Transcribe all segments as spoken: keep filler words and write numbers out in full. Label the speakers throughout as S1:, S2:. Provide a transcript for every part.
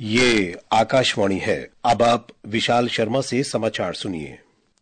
S1: ये आकाशवाणी है। अब आप विशाल शर्मा से समाचार सुनिए।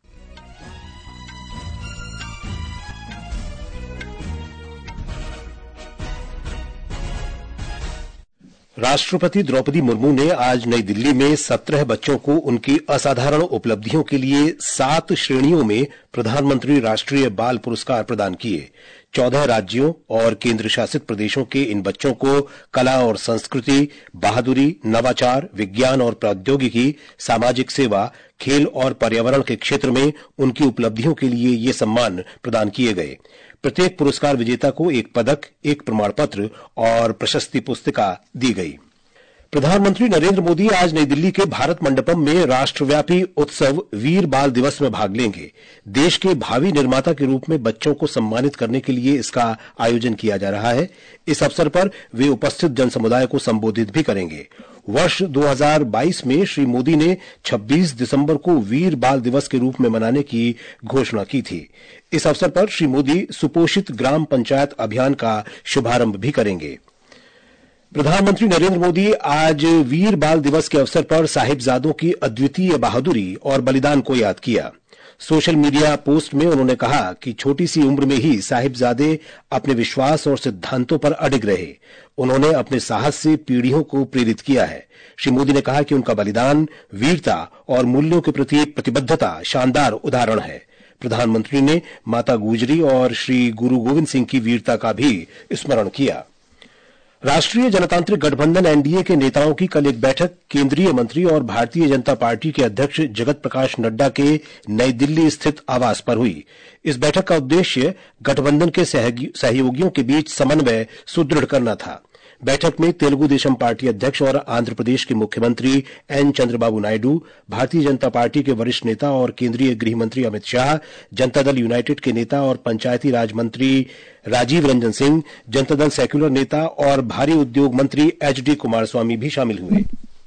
S1: राष्ट्रपति द्रौपदी मुर्मू ने आज नई दिल्ली में सत्रह बच्चों को उनकी असाधारण उपलब्धियों के लिए सात श्रेणियों में प्रधानमंत्री राष्ट्रीय बाल पुरस्कार प्रदान किए। चौदह राज्यों और केंद्र शासित प्रदेशों के इन बच्चों को कला और संस्कृति, बहादुरी, नवाचार, विज्ञान और प्रौद्योगिकी, सामाजिक सेवा, खेल और पर्यावरण के क्षेत्र में उनकी उपलब्धियों के लिए ये सम्मान प्रदान किए गए। प्रत्येक पुरस्कार विजेता को एक पदक, एक प्रमाण पत्र और प्रशस्ति पुस्तिका दी गई। प्रधानमंत्री नरेंद्र मोदी आज नई दिल्ली के भारत मंडपम में राष्ट्रव्यापी उत्सव वीर बाल दिवस में भाग लेंगे। देश के भावी निर्माता के रूप में बच्चों को सम्मानित करने के लिए इसका आयोजन किया जा रहा है। इस अवसर पर वे उपस्थित जनसमुदाय को संबोधित भी करेंगे। वर्ष दो हज़ार बाईस में श्री मोदी ने छब्बीस दिसंबर को वीर बाल दिवस के रूप में मनाने की घोषणा की थी। इस अवसर पर श्री मोदी सुपोषित ग्राम पंचायत अभियान का शुभारंभ भी करेंगे। प्रधानमंत्री नरेंद्र मोदी आज वीर बाल दिवस के अवसर पर साहिबजादों की अद्वितीय बहादुरी और बलिदान को याद किया। सोशल मीडिया पोस्ट में उन्होंने कहा कि छोटी सी उम्र में ही साहिबजादे अपने विश्वास और सिद्धांतों पर अडिग रहे। उन्होंने अपने साहस से पीढ़ियों को प्रेरित किया है। श्री मोदी ने कहा कि उनका बलिदान, वीरता और मूल्यों के प्रति प्रतिबद्धता शानदार उदाहरण है। प्रधानमंत्री ने माता गुजरी और श्री गुरु गोविंद सिंह की वीरता का भी स्मरण किया। राष्ट्रीय जनतांत्रिक गठबंधन एनडीए के नेताओं की कल एक बैठक केंद्रीय मंत्री और भारतीय जनता पार्टी के अध्यक्ष जगत प्रकाश नड्डा के नई दिल्ली स्थित आवास पर हुई। इस बैठक का उद्देश्य गठबंधन के सहयोगियों के बीच समन्वय सुदृढ़ करना था। बैठक में तेलुगु देशम पार्टी अध्यक्ष और आंध्र प्रदेश के मुख्यमंत्री एन चंद्रबाबू नायडू, भारतीय जनता पार्टी के वरिष्ठ नेता और केंद्रीय गृह मंत्री अमित शाह, जनता दल यूनाइटेड के नेता और पंचायती राज मंत्री राजीव रंजन सिंह, जनता दल सेक्युलर नेता और भारी उद्योग मंत्री एच डी कुमारस्वामी भी शामिल हुए।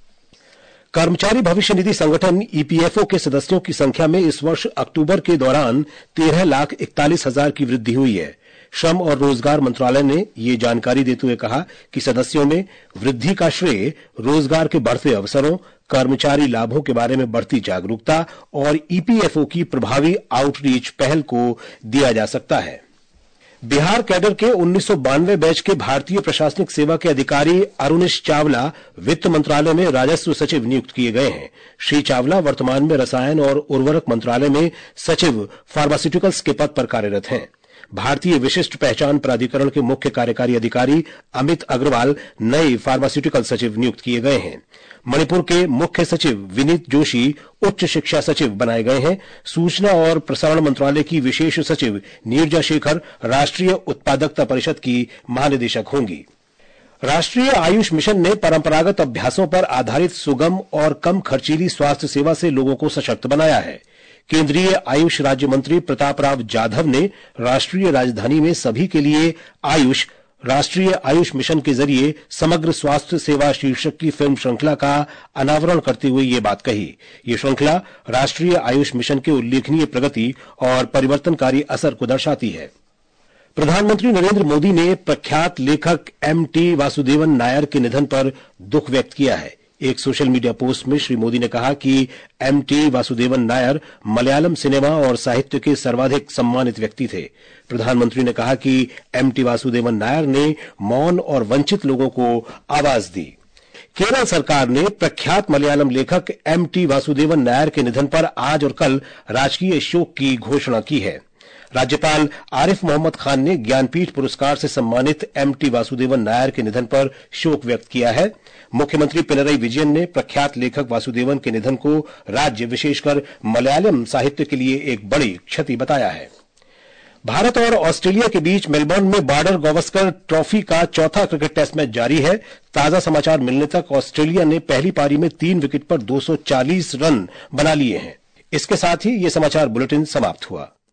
S1: कर्मचारी भविष्य निधि संगठन ईपीएफओ के सदस्यों की संख्या में इस वर्ष अक्टूबर के दौरान तेरह लाख इकतालीस हजार की वृद्धि हुई है। श्रम और रोजगार मंत्रालय ने ये जानकारी देते हुए कहा कि सदस्यों में वृद्धि का श्रेय रोजगार के बढ़ते अवसरों, कर्मचारी लाभों के बारे में बढ़ती जागरूकता और ईपीएफओ की प्रभावी आउटरीच पहल को दिया जा सकता है। बिहार कैडर के उन्नीस सौ बानवे बैच के भारतीय प्रशासनिक सेवा के अधिकारी अरुणेश चावला वित्त मंत्रालय में राजस्व सचिव नियुक्त किए गए हैं। श्री चावला वर्तमान में रसायन और उर्वरक मंत्रालय में सचिव फार्मास्यूटिकल्स के पद पर कार्यरत हैं। भारतीय विशिष्ट पहचान प्राधिकरण के मुख्य कार्यकारी अधिकारी अमित अग्रवाल नए फार्मास्यूटिकल सचिव नियुक्त किए गए हैं। मणिपुर के मुख्य सचिव विनीत जोशी उच्च शिक्षा सचिव बनाए गए हैं। सूचना और प्रसारण मंत्रालय की विशेष सचिव नीरजा शेखर राष्ट्रीय उत्पादकता परिषद की महानिदेशक होंगी। राष्ट्रीय आयुष मिशन ने परंपरागत अभ्यासों पर आधारित सुगम और कम खर्चीली स्वास्थ्य सेवा से लोगों को सशक्त बनाया है। केंद्रीय आयुष राज्य मंत्री प्रताप राव जाधव ने राष्ट्रीय राजधानी में सभी के लिए आयुष राष्ट्रीय आयुष मिशन के जरिए समग्र स्वास्थ्य सेवा शीर्षक की फिल्म श्रृंखला का अनावरण करते हुए ये बात कही। ये श्रृंखला राष्ट्रीय आयुष मिशन के उल्लेखनीय प्रगति और परिवर्तनकारी असर को दर्शाती है। प्रधानमंत्री नरेंद्र मोदी ने प्रख्यात लेखक एम टी वासुदेवन नायर के निधन पर दुख व्यक्त किया है। एक सोशल मीडिया पोस्ट में श्री मोदी ने कहा कि M T Vasudevan Nair Malayalam cinema और साहित्य के सर्वाधिक सम्मानित व्यक्ति थे। प्रधानमंत्री ने कहा कि एम टी वासुदेवन नायर ने मौन और वंचित लोगों को आवाज दी। केरल सरकार ने प्रख्यात मलयालम लेखक एम टी वासुदेवन नायर के निधन पर आज और कल राजकीय शोक की घोषणा की है। राज्यपाल आरिफ मोहम्मद खान ने ज्ञानपीठ पुरस्कार से सम्मानित एम टी वासुदेवन नायर के निधन पर शोक व्यक्त किया है। मुख्यमंत्री पिनरई विजयन ने प्रख्यात लेखक वासुदेवन के निधन को राज्य विशेषकर मलयालम साहित्य के लिए एक बड़ी क्षति बताया है। भारत और ऑस्ट्रेलिया के बीच मेलबर्न में बॉर्डर गावस्कर ट्रॉफी का चौथा क्रिकेट टेस्ट मैच जारी है। ताजा समाचार मिलने तक ऑस्ट्रेलिया ने पहली पारी में तीन विकेट पर दो सौ चालीस रन बना लिए हैं। इसके साथ ही ये समाचार बुलेटिन समाप्त हुआ।